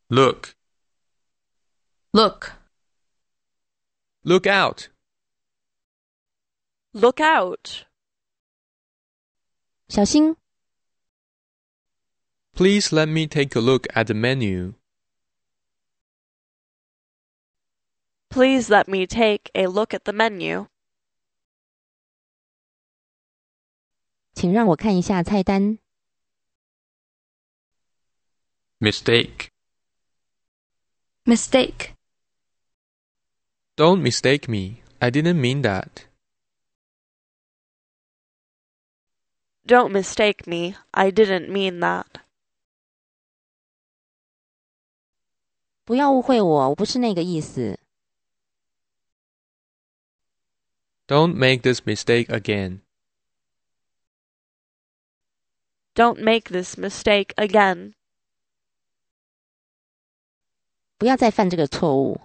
Look. Look. Look out. Look out. 小心。 Please let me take a look at the menu. Please let me take a look at the menu. 请让我看一下菜单。 Mistake. Mistake. Don't mistake me. I didn't mean that. Don't mistake me. I didn't mean that. 不要误会我，我不是那个意思。 Don't make this mistake again. Don't make this mistake again. 不要再犯这个错误。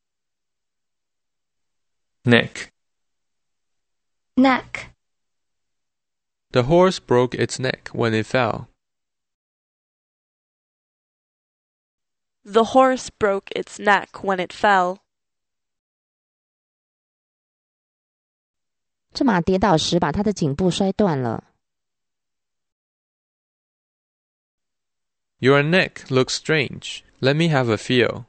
Neck. Neck. The horse broke its neck when it fell. The horse broke its neck when it fell. 这马跌倒时把他的颈部摔断了。 Your neck looks strange. Let me have a feel.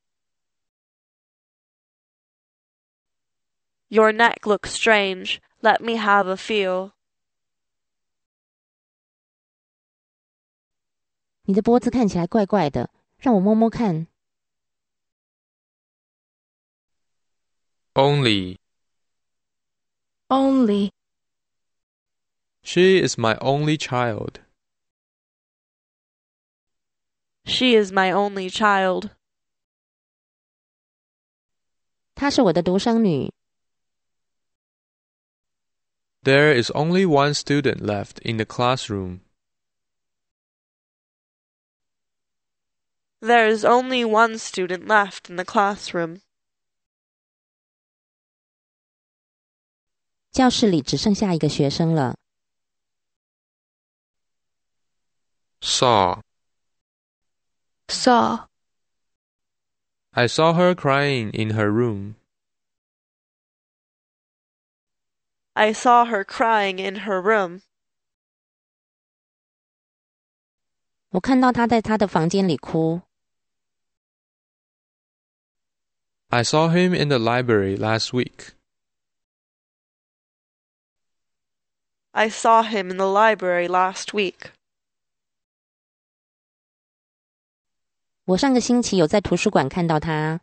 Your neck looks strange. Let me have a feel. 你的脖子看起来怪怪的，让我摸摸看。 Only. Only. She is my only child. She is my only child. 她是我的独生女。 There is only one student left in the classroom. There is only one student left in the classroom. 教室里只剩下一个学生了。 Saw. Saw. I saw her crying in her room. I saw her crying in her room. 我看到她在她的房间里哭。 I saw him in the library last week. I saw him in the library last week. 我上个星期有在图书馆看到他。